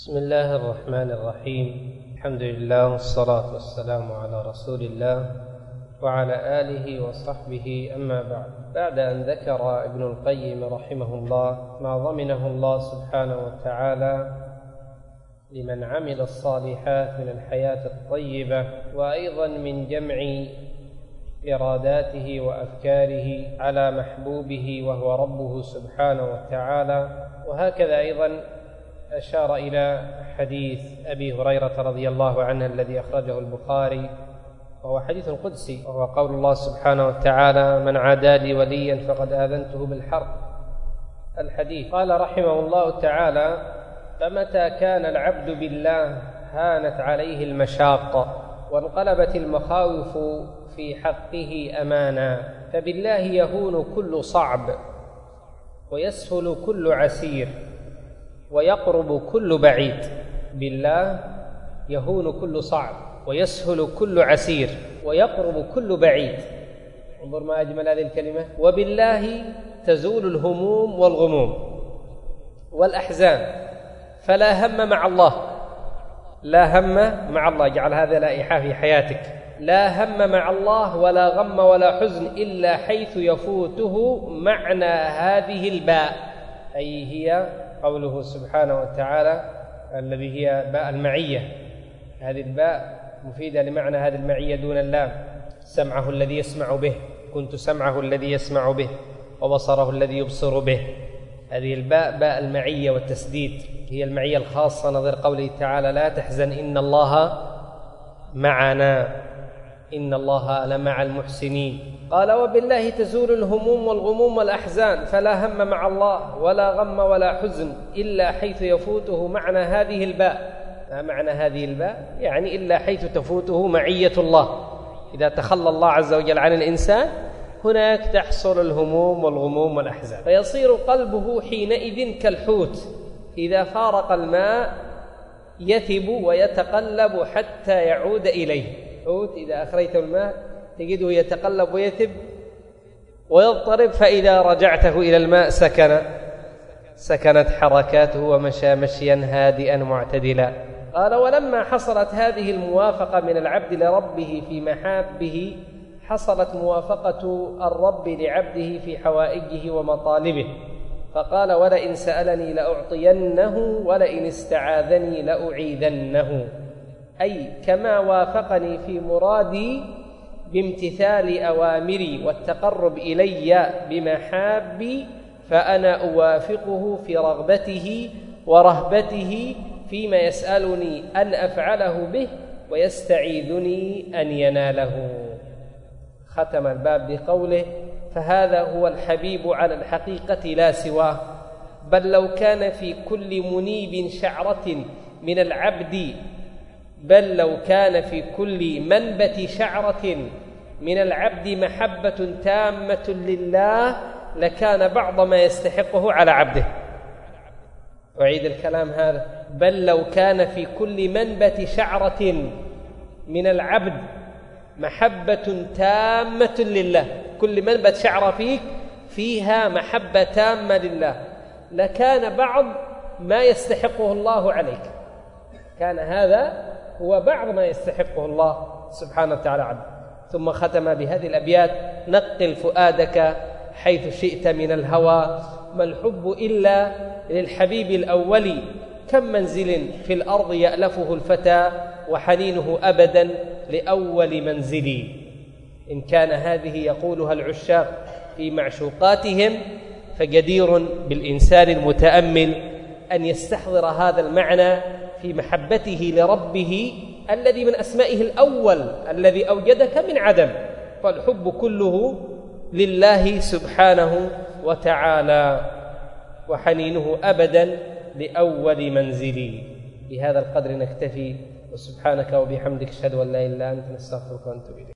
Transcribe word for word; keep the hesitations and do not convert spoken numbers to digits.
بسم الله الرحمن الرحيم. الحمد لله والصلاة والسلام على رسول الله وعلى آله وصحبه، أما بعد. بعد أن ذكر ابن القيم رحمه الله ما ضمنه الله سبحانه وتعالى لمن عمل الصالحات من الحياة الطيبة، وأيضا من جمع إراداته وأفكاره على محبوبه وهو ربه سبحانه وتعالى، وهكذا أيضا أشار إلى حديث أبي هريرة رضي الله عنه الذي أخرجه البخاري، وهو حديث قدسي، وهو قول الله سبحانه وتعالى: من عادى لي وليا فقد آذنته بالحرب. الحديث. قال رحمه الله تعالى: فمتى كان العبد بالله هانت عليه المشاق وانقلبت المخاوف في حقه أمانا، فبالله يهون كل صعب ويسهل كل عسير ويقرب كل بعيد. بالله يهون كل صعب ويسهل كل عسير ويقرب كل بعيد. انظر ما أجمل هذه الكلمة. وبالله تزول الهموم والغموم والأحزان، فلا هم مع الله. لا هم مع الله، اجعل هذا لائحة في حياتك. لا هم مع الله ولا غم ولا حزن إلا حيث يفوته معنى هذه الباء، أي هي قوله سبحانه وتعالى الذي هي باء المعية. هذه الباء مفيدة لمعنى هذه المعية دون اللام. سمعه الذي يسمع به، كنت سمعه الذي يسمع به، وبصره الذي يبصر به. هذه الباء باء المعية والتسديد، هي المعية الخاصة، نظير قوله تعالى: لا تحزن إن الله معنا إن الله لمع المحسنين. قال: وبالله تزول الهموم والغموم والأحزان، فلا هم مع الله ولا غم ولا حزن إلا حيث يفوته معنى هذه الباء. ما معنى هذه الباء؟ يعني إلا حيث تفوته معية الله. إذا تخلى الله عز وجل عن الإنسان هناك تحصل الهموم والغموم والأحزان، فيصير قلبه حينئذ كالحوت إذا فارق الماء يثب ويتقلب حتى يعود إليه. حوت إذا أخرجته الماء تجده يتقلب ويثب ويضطرب، فإذا رجعته إلى الماء سكن سكنت حركاته ومشى مشيا هادئا معتدلا. قال: ولما حصلت هذه الموافقة من العبد لربه في محابه، حصلت موافقة الرب لعبده في حوائجه ومطالبه، فقال: ولئن سألني لأعطينه ولئن استعاذني لأعيذنه. أي كما وافقني في مرادي بامتثال أوامري والتقرب إلي بمحابي، فأنا أوافقه في رغبته ورهبته فيما يسألني أن أفعله به ويستعيذني أن يناله. ختم الباب بقوله: فهذا هو الحبيب على الحقيقة لا سواه، بل لو كان في كل منيب شعرة من العبد بل لو كان في كل منبت شعرة من العبد محبة تامة لله لكان بعض ما يستحقه على عبده. أعيد الكلام هذا: بل لو كان في كل منبت شعرة من العبد محبة تامة لله، كل منبت شعرة فيك فيها محبة تامة لله، لكان بعض ما يستحقه الله عليك. كان هذا هو بعض ما يستحقه الله سبحانه وتعالى عبد. ثم ختم بهذه الأبيات: نقل فؤادك حيث شئت من الهوى، ما الحب إلا للحبيب الأول، كم منزل في الأرض يألفه الفتى وحنينه أبدا لأول منزلي. إن كان هذه يقولها العشاق في معشوقاتهم، فجدير بالإنسان المتأمل أن يستحضر هذا المعنى في محبته لربه الذي من أسمائه الأول الذي أوجدك من عدم، فالحب كله لله سبحانه وتعالى، وحنينه أبدا لأول منزلي. بهذا القدر نكتفي، وسبحانك وبحمدك أشهد أن لا إله إلا أنت نستغفرك ونتوب إليك.